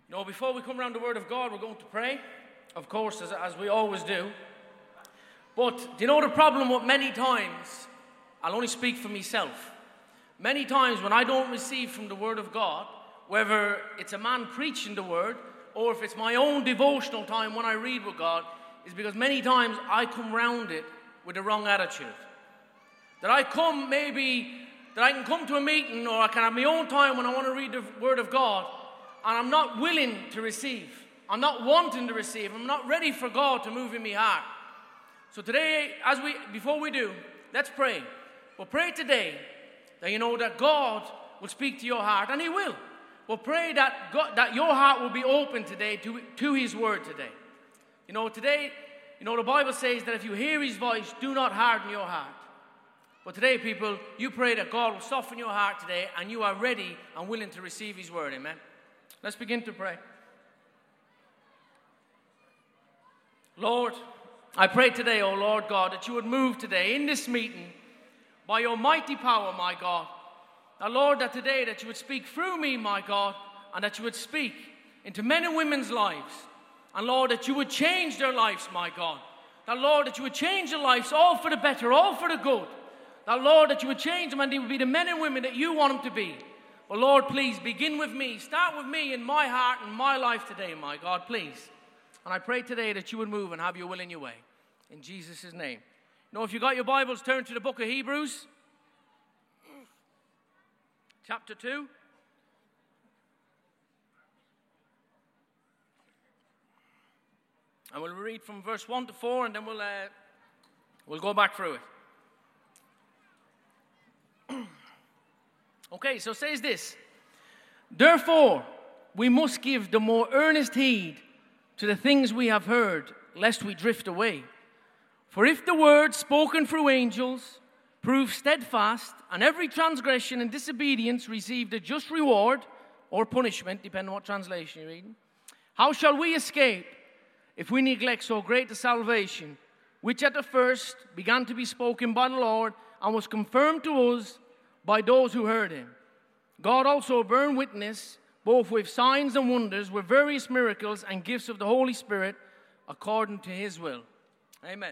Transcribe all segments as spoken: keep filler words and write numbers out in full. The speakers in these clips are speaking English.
You know, before we come around the Word of God, we're going to pray, of course, as, as we always do. But do you know the problem with many times? I'll only speak for myself. Many times when I don't receive from the Word of God, whether it's a man preaching the Word or if it's my own devotional time when I read with God, is because many times I come round it with the wrong attitude. That I come maybe, that I can come to a meeting or I can have my own time when I want to read the Word of God, and I'm not willing to receive. I'm not wanting to receive. I'm not ready for God to move in my heart. So today, as we, before we do, let's pray. We'll pray today that you know that God will speak to your heart, and He will. We'll pray that God, that your heart will be open today to, to His Word today. You know, today, you know, the Bible says that if you hear His voice, do not harden your heart. But today, people, you pray that God will soften your heart today, and you are ready and willing to receive His Word. Amen. Let's begin to pray. Lord, I pray today, oh Lord God, that you would move today in this meeting by your mighty power, my God. Now, Lord, that today that you would speak through me, my God, and that you would speak into men and women's lives. And Lord, that you would change their lives, my God. That, Lord, that you would change their lives all for the better, all for the good. That, Lord, that you would change them and they would be the men and women that you want them to be. But Lord, please begin with me. Start with me in my heart and my life today, my God, please. And I pray today that you would move and have your will in your way. In Jesus' name. You know, if you got your Bibles, turn to the book of Hebrews. Chapter two. And we'll read from verse one to four, and then we'll, uh, we'll go back through it. Okay, so it says this. Therefore, we must give the more earnest heed to the things we have heard, lest we drift away. For if the word spoken through angels proved steadfast, and every transgression and disobedience received a just reward, or punishment, depending on what translation you're reading, how shall we escape if we neglect so great a salvation, which at the first began to be spoken by the Lord, and was confirmed to us by those who heard him? God also bare witness, both with signs and wonders, with various miracles and gifts of the Holy Spirit, according to his will. Amen.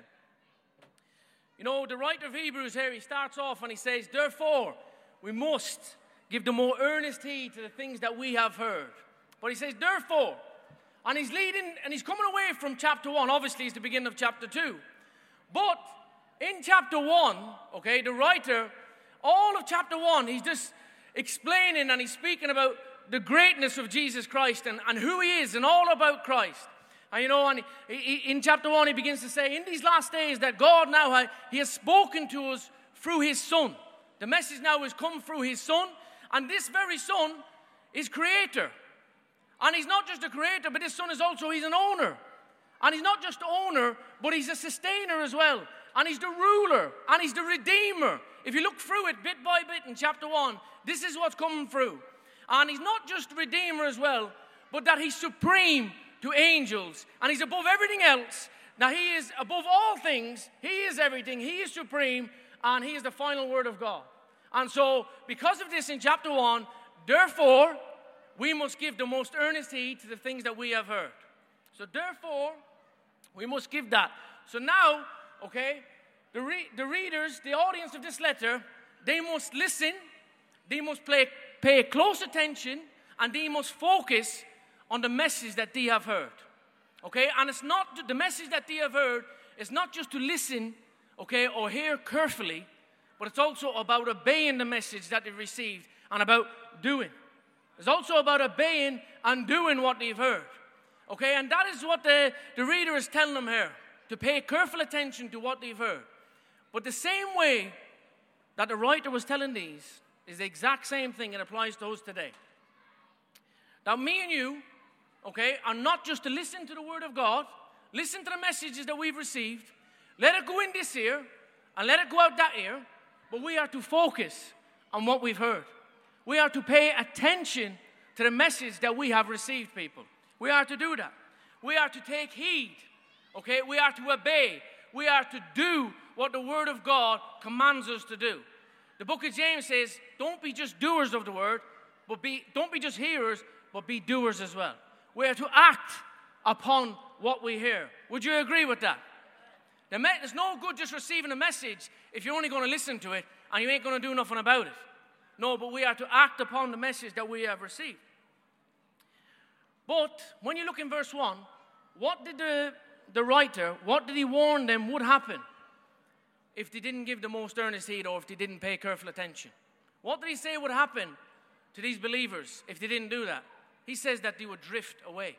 You know, the writer of Hebrews here, he starts off and he says, therefore, we must give the more earnest heed to the things that we have heard. But he says, therefore, and he's leading, and he's coming away from chapter one. Obviously, it's the beginning of chapter two. But in chapter one, okay, the writer, all of chapter one, he's just explaining and he's speaking about the greatness of Jesus Christ and, and who he is and all about Christ. And you know, and he, he, in chapter one, he begins to say, in these last days that God now, he has spoken to us through his Son. The message now has come through his Son, and this very Son is creator. And he's not just a creator, but this Son is also, he's an owner. And he's not just the owner, but he's a sustainer as well. And he's the ruler, and he's the redeemer. If you look through it bit by bit in chapter one, this is what's coming through. And he's not just redeemer as well, but that he's supreme to angels. And he's above everything else. Now he is above all things. He is everything. He is supreme, and he is the final word of God. And so, because of this in chapter one, therefore, we must give the most earnest heed to the things that we have heard. So therefore, we must give that. So now, okay, the, re- the readers, the audience of this letter, they must listen, they must play, pay close attention, and they must focus on the message that they have heard. Okay, and it's not, the message that they have heard is not just to listen, okay, or hear carefully, but it's also about obeying the message that they've received and about doing. It's also about obeying and doing what they've heard. Okay, and that is what the, the reader is telling them here, to pay careful attention to what they've heard. But the same way that the writer was telling these is the exact same thing it applies to us today. Now, me and you, okay, are not just to listen to the Word of God, listen to the messages that we've received, let it go in this ear, and let it go out that ear, but we are to focus on what we've heard. We are to pay attention to the message that we have received, people. We are to do that. We are to take heed, okay? We are to obey. We are to do what the Word of God commands us to do. The book of James says, don't be just doers of the Word, but be, don't be just hearers, but be doers as well. we are to act upon what we hear. Would you agree with that? The me- it's no good just receiving a message if you're only going to listen to it and you ain't going to do nothing about it. No, but we are to act upon the message that we have received. But when you look in verse one, what did the, the writer, what did he warn them would happen if they didn't give the most earnest heed or if they didn't pay careful attention? What did he say would happen to these believers if they didn't do that? He says that they would drift away.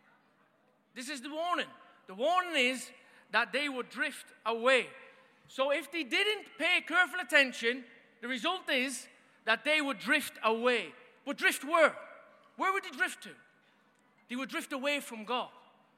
This is the warning. The warning is that they would drift away. So if they didn't pay careful attention, the result is that they would drift away. But drift where? Where would they drift to? They would drift away from God.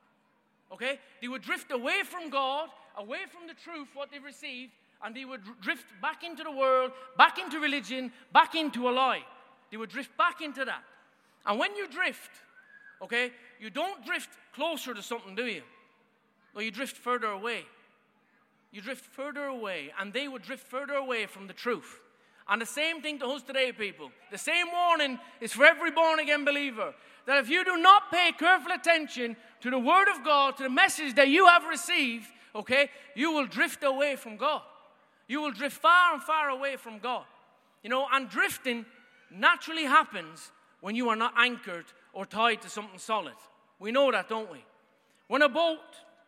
Okay? They would drift away from God, away from the truth, what they've received, and they would drift back into the world, back into religion, back into a lie. They would drift back into that. And when you drift, okay, you don't drift closer to something, do you? No, you drift further away. You drift further away, and they would drift further away from the truth. And the same thing to us today, people. The same warning is for every born-again believer, that if you do not pay careful attention to the Word of God, to the message that you have received, okay, you will drift away from God. You will drift far and far away from God. You know, and drifting naturally happens when you are not anchored or tied to something solid. We know that, don't we? When a boat,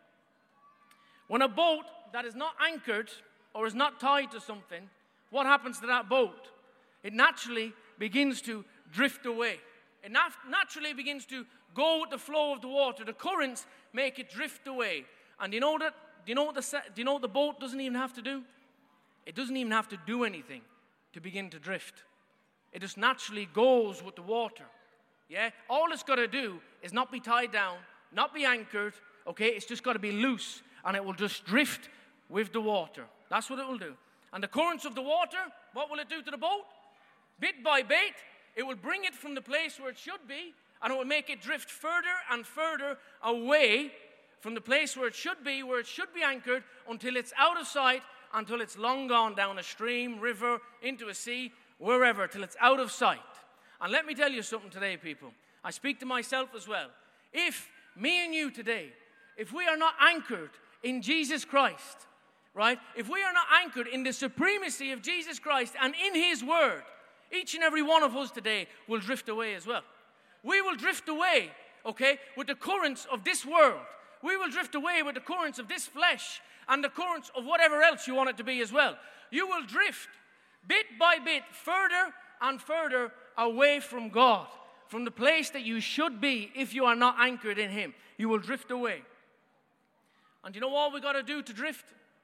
when a boat that is not anchored or is not tied to something, what happens to that boat? It naturally begins to drift away. It nat- naturally begins to go with the flow of the water. The currents make it drift away. And do you know that? Do you know what the do you know what the boat doesn't even have to do? It doesn't even have to do anything to begin to drift. It just naturally goes with the water. Yeah? All it's got to do is not be tied down, not be anchored, okay? It's just got to be loose, and it will just drift with the water. That's what it will do. And the currents of the water, what will it do to the boat? Bit by bit, it will bring it from the place where it should be, and it will make it drift further and further away from the place where it should be, where it should be anchored, until it's out of sight, until it's long gone down a stream, river, into a sea, wherever, till it's out of sight. And let me tell you something today, people. I speak to myself as well. If me and you today, if we are not anchored in Jesus Christ, right? If we are not anchored in the supremacy of Jesus Christ and in His Word, each and every one of us today will drift away as well. We will drift away, okay, with the currents of this world. We will drift away with the currents of this flesh and the currents of whatever else you want it to be as well. You will drift bit by bit further and further away from God, from the place that you should be if you are not anchored in Him. You will drift away. And you know what we got to do to drift?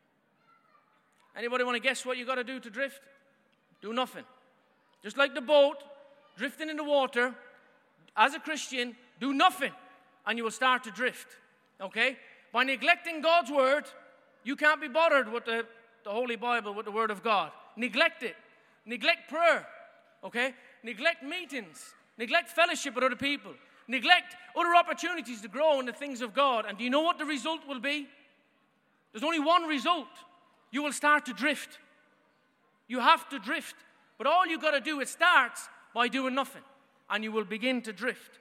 Anybody want to guess what you got to do to drift? Do nothing. Just like the boat drifting in the water, as a Christian, do nothing and you will start to drift. Okay? By neglecting God's Word, you can't be bothered with the, the Holy Bible, with the Word of God. Neglect it. Neglect prayer. Okay? Neglect meetings. Neglect fellowship with other people. Neglect other opportunities to grow in the things of God. And do you know what the result will be? There's only one result. You will start to drift. You have to drift. But all you got to do, it starts by doing nothing. And you will begin to drift.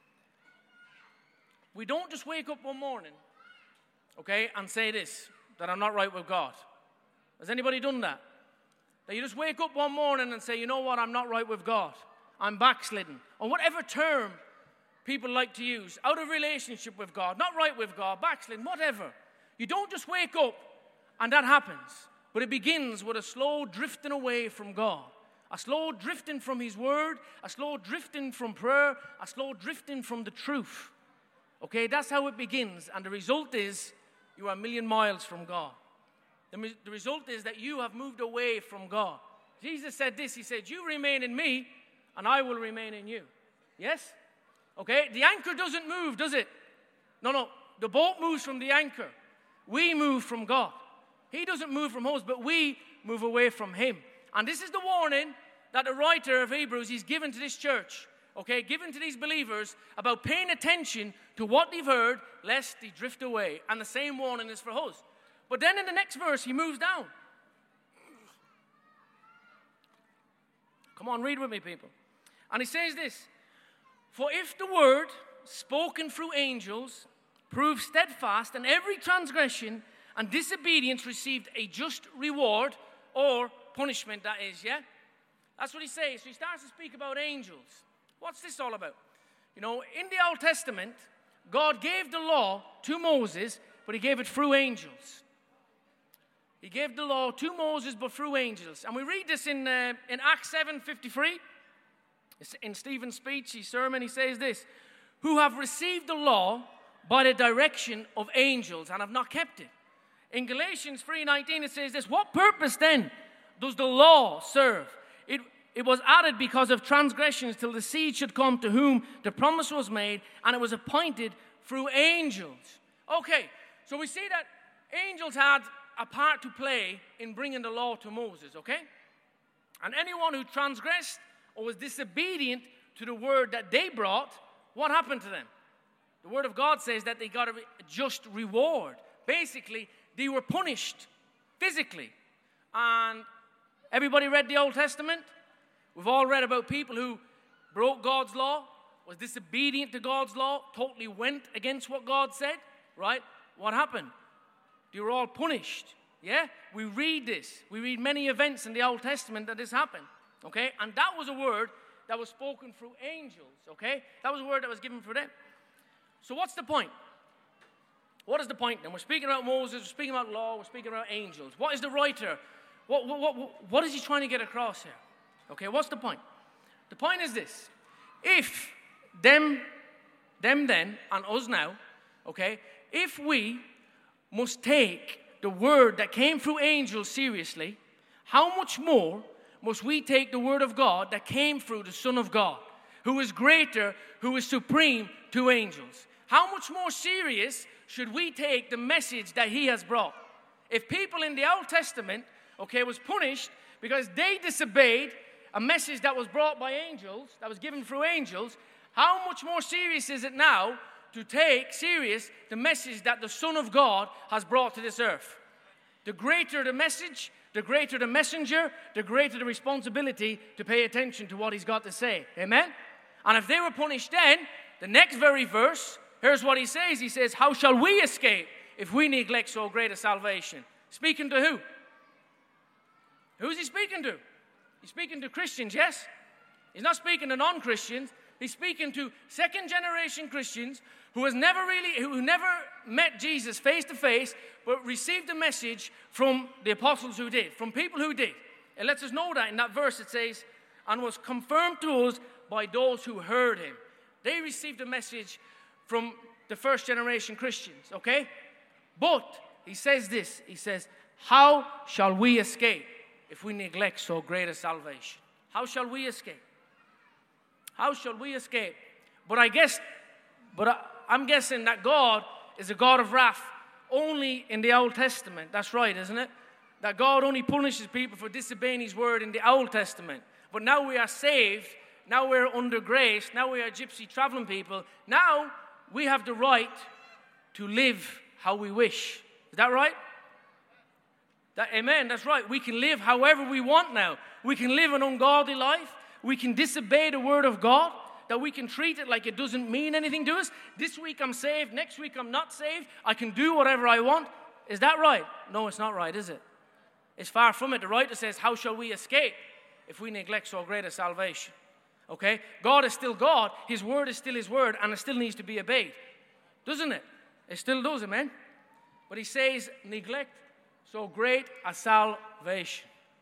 We don't just wake up one morning, okay, and say this, that I'm not right with God. Has anybody done that? That you just wake up one morning and say, you know what, I'm not right with God. I'm backslidden. Or whatever term people like to use. Out of relationship with God. Not right with God. Backslidden. Whatever. You don't just wake up and that happens. But it begins with a slow drifting away from God. A slow drifting from His Word. A slow drifting from prayer. A slow drifting from the truth. Okay, that's how it begins. And the result is you are a million miles from God. The, the result is that you have moved away from God. Jesus said this. He said, you remain in me and I will remain in you. Yes? Okay, the anchor doesn't move, does it? No, no. The boat moves from the anchor. We move from God. He doesn't move from us, but we move away from Him. And this is the warning that the writer of Hebrews, he's given to this church. Okay, given to these believers about paying attention to what they've heard, lest they drift away. And the same warning is for us. But then in the next verse, he moves down. Come on, read with me, people. And he says this. For if the word spoken through angels proved steadfast, and every transgression and disobedience received a just reward or punishment, that is, yeah? That's what he says. So he starts to speak about angels. What's this all about? You know, in the Old Testament, God gave the law to Moses, but he gave it through angels. He gave the law to Moses, but through angels. And we read this in, uh, in Acts seven fifty-three. In Stephen's speech, his sermon, he says this: who have received the law by the direction of angels and have not kept it. In Galatians three nineteen, it says this: what purpose then does the law serve? It, it was added because of transgressions till the seed should come to whom the promise was made, and it was appointed through angels. Okay, so we see that angels had a part to play in bringing the law to Moses, okay? And anyone who transgressed or was disobedient to the word that they brought, what happened to them? The word of God says that they got a just reward. Basically, they were punished physically. And everybody read the Old Testament? We've all read about people who broke God's law, was disobedient to God's law, totally went against what God said, right? What happened? They were all punished, yeah? We read this. We read many events in the Old Testament that this happened, okay? And that was a word that was spoken through angels, okay? That was a word that was given for them. So what's the point? What is the point then? We're speaking about Moses, we're speaking about law, we're speaking about angels. What is the writer? What, what, what, what is he trying to get across here? Okay, what's the point? The point is this. If them, them then, and us now, okay, if we must take the word that came through angels seriously, how much more must we take the word of God that came through the Son of God, who is greater, who is supreme to angels? How much more serious should we take the message that he has brought? If people in the Old Testament, okay, was punished because they disobeyed a message that was brought by angels, that was given through angels, how much more serious is it now to take serious the message that the Son of God has brought to this earth? The greater the message, the greater the messenger, the greater the responsibility to pay attention to what he's got to say. Amen? And if they were punished then, the next very verse, here's what he says. He says, how shall we escape if we neglect so great a salvation? Speaking to who? Who's he speaking to? He's speaking to Christians, yes? He's not speaking to non-Christians. He's speaking to second-generation Christians who has never really, who never met Jesus face to face, but received a message from the apostles who did, from people who did. It lets us know that in that verse it says, and was confirmed to us by those who heard him. They received a message from the first-generation Christians, okay? But he says this. He says, how shall we escape if we neglect so great a salvation? How shall we escape? How shall we escape? But I guess, but I, I'm guessing that God is a God of wrath only in the Old Testament. That's right, isn't it? That God only punishes people for disobeying his word in the Old Testament. But now we are saved. Now we're under grace. Now we are gypsy traveling people. Now we have the right to live how we wish. Is that right? That, amen, that's right. We can live however we want now. We can live an ungodly life. We can disobey the word of God. That we can treat it like it doesn't mean anything to us. This week I'm saved. Next week I'm not saved. I can do whatever I want. Is that right? No, it's not right, is it? It's far from it. The writer says, how shall we escape if we neglect so great a salvation? Okay? God is still God. His word is still his word, and it still needs to be obeyed. Doesn't it? It still does, amen? But he says, neglect so great a salvation.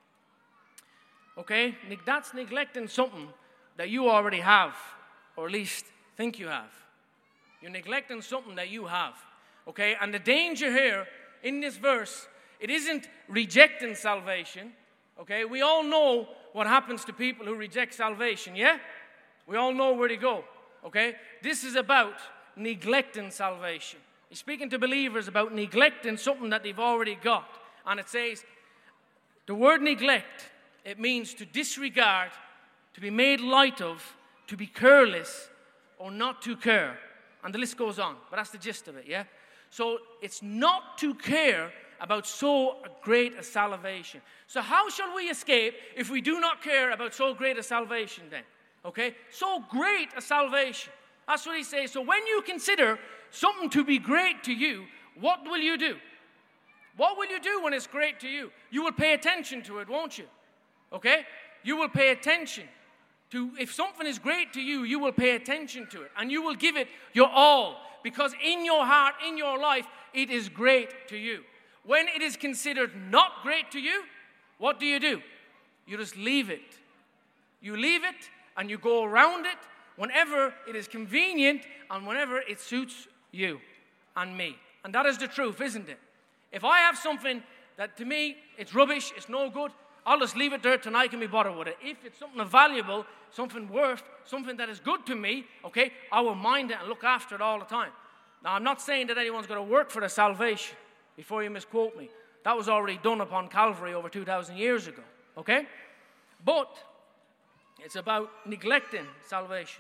Okay? That's neglecting something that you already have, or at least think you have. You're neglecting something that you have. Okay? And the danger here in this verse, it isn't rejecting salvation. Okay? We all know what happens to people who reject salvation, yeah? We all know where to go. Okay? This is about neglecting salvation. He's speaking to believers about neglecting something that they've already got. And it says, the word neglect, it means to disregard, to be made light of, to be careless, or not to care. And the list goes on, but that's the gist of it, yeah? So it's not to care about so great a salvation. So how shall we escape if we do not care about so great a salvation then? Okay? So great a salvation. That's what he says. So when you consider something to be great to you, what will you do? What will you do when it's great to you? You will pay attention to it, won't you? Okay? You will pay attention to, if something is great to you, you will pay attention to it. And you will give it your all. Because in your heart, in your life, it is great to you. When it is considered not great to you, what do you do? You just leave it. You leave it and you go around it whenever it is convenient and whenever it suits you and me. And that is the truth, isn't it? If I have something that to me, it's rubbish, it's no good, I'll just leave it there till I can be bothered with it. If it's something valuable, something worth, something that is good to me, okay, I will mind it and look after it all the time. Now, I'm not saying that anyone's going to work for their salvation, before you misquote me. That was already done upon Calvary over two thousand years ago, okay? But it's about neglecting salvation.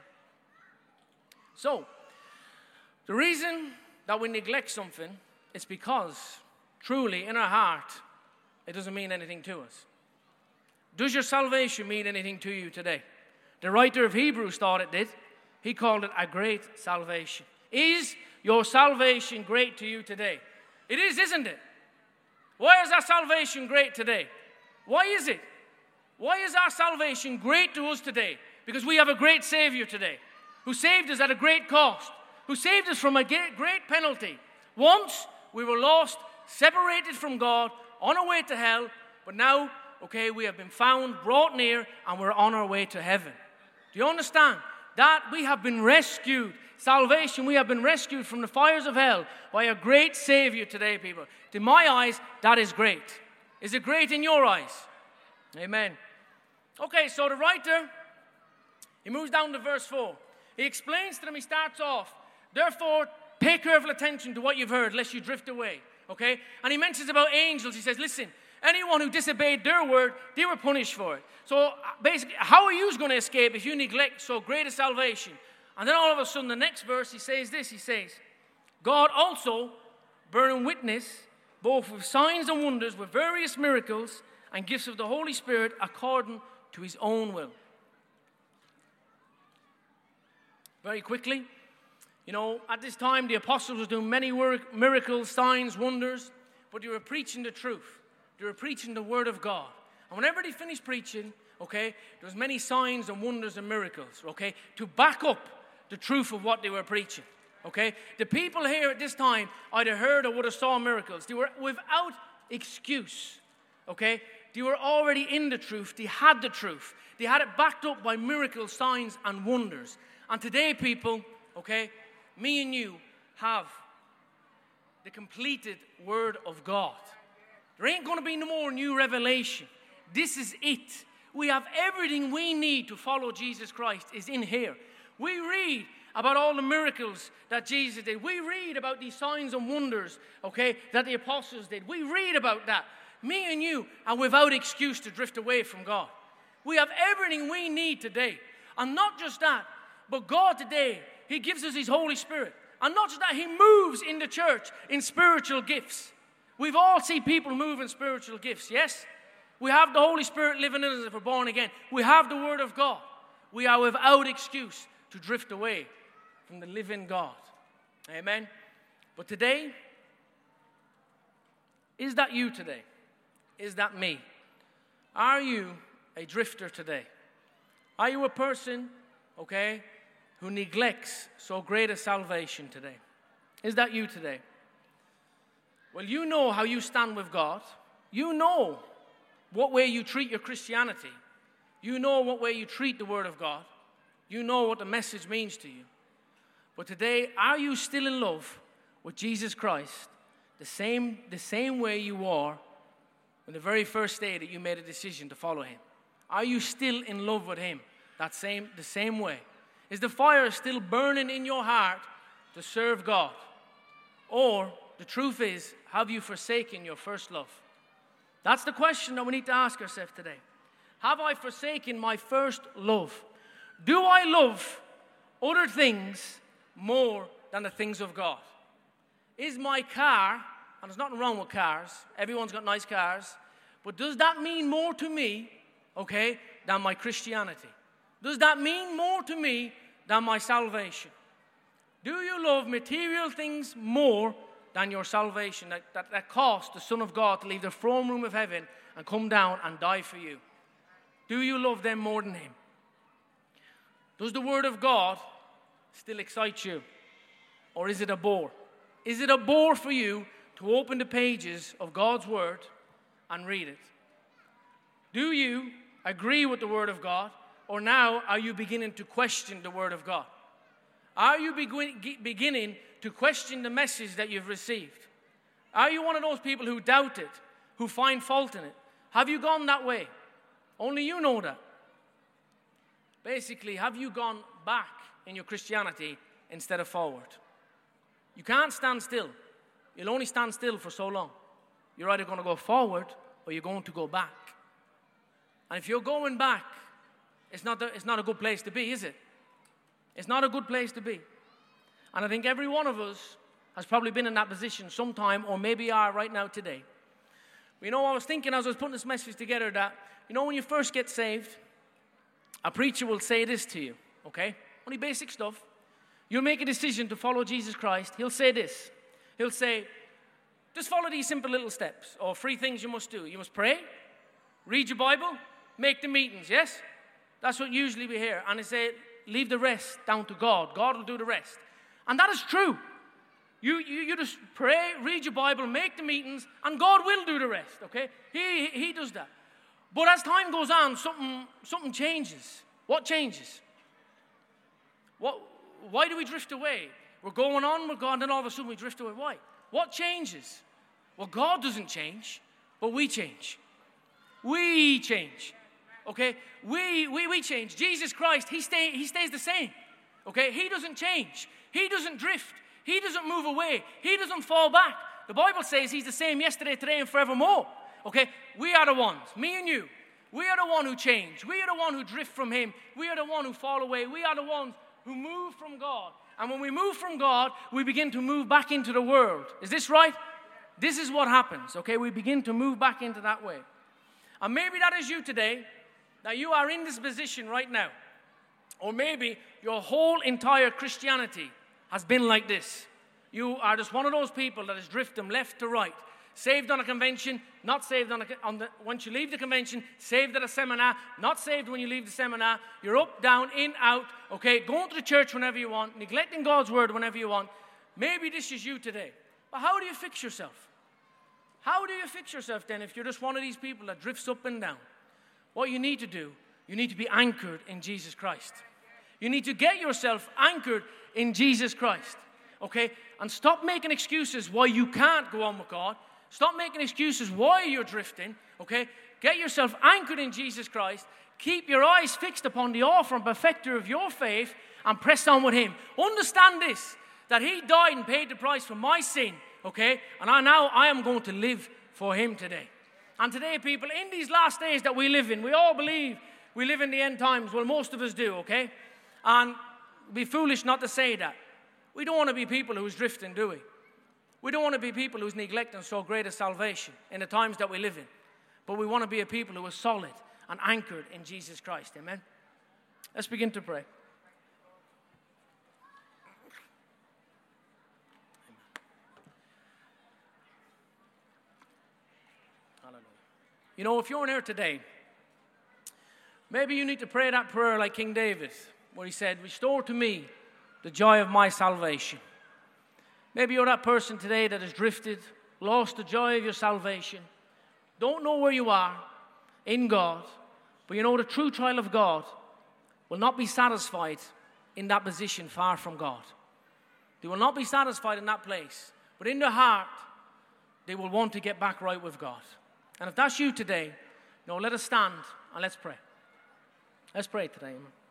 So, the reason that we neglect something is because, truly, in our heart, it doesn't mean anything to us. Does your salvation mean anything to you today? The writer of Hebrews thought it did. He called it a great salvation. Is your salvation great to you today? It is, isn't it? Why is our salvation great today? Why is it? Why is our salvation great to us today? Because we have a great Savior today, who saved us at a great cost, who saved us from a great penalty. Once we were lost, separated from God, on our way to hell, but now, okay, we have been found, brought near, and we're on our way to heaven. Do you understand? That we have been rescued. Salvation, we have been rescued from the fires of hell by a great Savior today, people. To my eyes, that is great. Is it great in your eyes? Amen. Okay, so the writer, he moves down to verse four. He explains to them, he starts off, therefore, pay careful attention to what you've heard, lest you drift away. Okay? And he mentions about angels. He says, listen, anyone who disobeyed their word, they were punished for it. So basically, how are you going to escape if you neglect so great a salvation? And then all of a sudden, the next verse, he says this. He says, God also, bearing witness, both with signs and wonders, with various miracles and gifts of the Holy Spirit, according to his own will. Very quickly, you know, at this time, the apostles were doing many work, miracles, signs, wonders, but they were preaching the truth. They were preaching the word of God. And whenever they finished preaching, okay, there was many signs and wonders and miracles, okay, to back up the truth of what they were preaching, okay? The people here at this time either heard or would have saw miracles. They were without excuse, okay? They were already in the truth. They had the truth. They had it backed up by miracles, signs, and wonders. And today, people, okay, me and you have the completed Word of God. There ain't going to be no more new revelation. This is it. We have everything we need to follow Jesus Christ is in here. We read about all the miracles that Jesus did. We read about these signs and wonders, okay, that the apostles did. We read about that. Me and you are without excuse to drift away from God. We have everything we need today. And not just that, but God today, he gives us his Holy Spirit. And not just that, he moves in the church in spiritual gifts. We've all seen people move in spiritual gifts, yes? We have the Holy Spirit living in us if we're born again. We have the Word of God. We are without excuse to drift away from the living God. Amen? But today, is that you today? Is that me? Are you a drifter today? Are you a person, okay, who neglects so great a salvation today? Is that you today? Well, you know how you stand with God. You know what way you treat your Christianity. You know what way you treat the Word of God. You know what the message means to you. But today, are you still in love with Jesus Christ the same, the same way you were on the very first day that you made a decision to follow him? Are you still in love with him that same, the same way? Is the fire still burning in your heart to serve God? Or the truth is, have you forsaken your first love? That's the question that we need to ask ourselves today. Have I forsaken my first love? Do I love other things more than the things of God? Is my car, and there's nothing wrong with cars, everyone's got nice cars, but does that mean more to me, okay, than my Christianity? Does that mean more to me than my salvation? Do you love material things more than your salvation, that, that, that cost the Son of God to leave the throne room of heaven and come down and die for you? Do you love them more than him? Does the Word of God still excite you? Or is it a bore? Is it a bore for you to open the pages of God's Word and read it? Do you agree with the Word of God, or now are you beginning to question the Word of God? Are you begin, beginning to question the message that you've received? Are you one of those people who doubt it, who find fault in it? Have you gone that way? Only you know that. Basically, have you gone back in your Christianity instead of forward? You can't stand still. You'll only stand still for so long. You're either going to go forward or you're going to go back. And if you're going back, it's not, the, it's not a good place to be, is it? It's not a good place to be. And I think every one of us has probably been in that position sometime, or maybe are right now today. You know, I was thinking as I was putting this message together that, you know, when you first get saved, a preacher will say this to you, okay? Only basic stuff. You'll make a decision to follow Jesus Christ. He'll say this. He'll say, just follow these simple little steps, or three things you must do. You must pray, read your Bible, make the meetings, yes? That's what usually we hear. And they say, leave the rest down to God. God will do the rest. And that is true. You, you, you just pray, read your Bible, make the meetings, and God will do the rest, okay? He, he does that. But as time goes on, something, something changes. What changes? What, why do we drift away? We're going on with God, and then all of a sudden we drift away. Why? What changes? Well, God doesn't change, but we change. We change. Okay? We, we, we change. Jesus Christ, he, stay, he stays the same. Okay? He doesn't change. He doesn't drift. He doesn't move away. He doesn't fall back. The Bible says he's the same yesterday, today, and forevermore. Okay? We are the ones, me and you. We are the one who change. We are the one who drift from him. We are the one who fall away. We are the ones who move from God. And when we move from God, we begin to move back into the world. Is this right? This is what happens, okay? We begin to move back into that way. And maybe that is you today, that you are in this position right now. Or maybe your whole entire Christianity has been like this. You are just one of those people that is drifting left to right. Saved on a convention, not saved on, a, on the, once you leave the convention, saved at a seminar, not saved when you leave the seminar. You're up, down, in, out, okay, going to the church whenever you want, neglecting God's word whenever you want. Maybe this is you today. But how do you fix yourself? How do you fix yourself then if you're just one of these people that drifts up and down? What you need to do, you need to be anchored in Jesus Christ. You need to get yourself anchored in Jesus Christ, okay? And stop making excuses why you can't go on with God. Stop making excuses why you're drifting, okay? Get yourself anchored in Jesus Christ. Keep your eyes fixed upon the author and perfecter of your faith and press on with him. Understand this, that he died and paid the price for my sin, okay? And I now I am going to live for him today. And today, people, in these last days that we live in, we all believe we live in the end times. Well, most of us do, okay? And it'd be foolish not to say that. We don't want to be people who's drifting, do we? We don't want to be people who's neglecting so great a salvation in the times that we live in. But we want to be a people who are solid and anchored in Jesus Christ. Amen? Let's begin to pray. Hallelujah. You know, if you're in here today, maybe you need to pray that prayer like King David, where he said, restore to me the joy of my salvation. Maybe you're that person today that has drifted, lost the joy of your salvation, don't know where you are in God, but you know the true child of God will not be satisfied in that position far from God. They will not be satisfied in that place, but in their heart, they will want to get back right with God. And if that's you today, you know, let us stand and let's pray. Let's pray today. Amen.